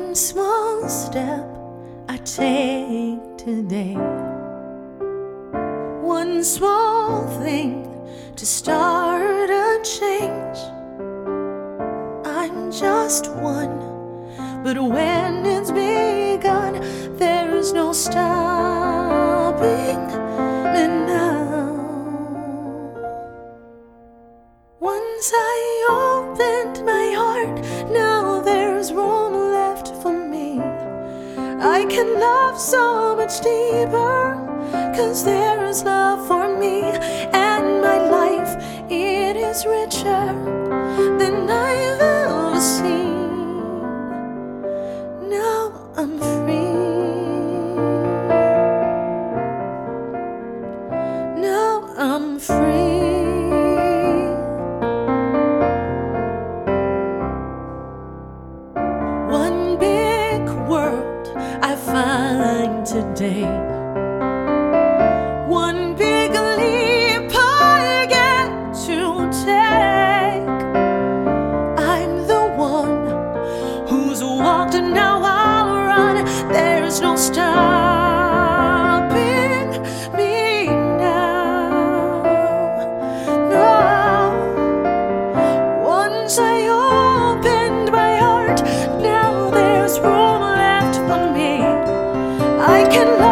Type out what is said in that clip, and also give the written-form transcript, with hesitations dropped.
One small step I take today, one small thing to start a change. I'm just one, but when it's begun, there's no stopping me now. Once I opened my heart, now there's room left for me. I can love so much deeper, 'cause there is love for me. And my life, it is richer than I've ever seen. Now I'm free. Now I'm free. One big world I find today, one big leap I get to take. I'm the one who's walked and now I'll run. There's no stopping me now. No. Once I opened my heart, now there's room left for me. I can love